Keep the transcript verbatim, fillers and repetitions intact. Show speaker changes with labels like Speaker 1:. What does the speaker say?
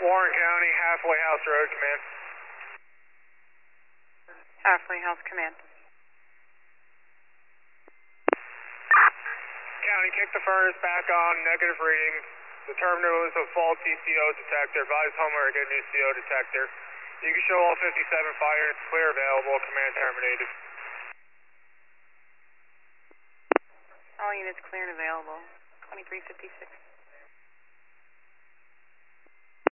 Speaker 1: Warren County, Halfway House Road, command.
Speaker 2: Halfway House Command.
Speaker 1: County, kick the furnace back on, negative reading. Determined it was a faulty C O detector. Advise homeowner to get a new C O detector. You can show all fifty-seven fire units clear available. Command terminated.
Speaker 2: All units clear and available. twenty-three fifty-six.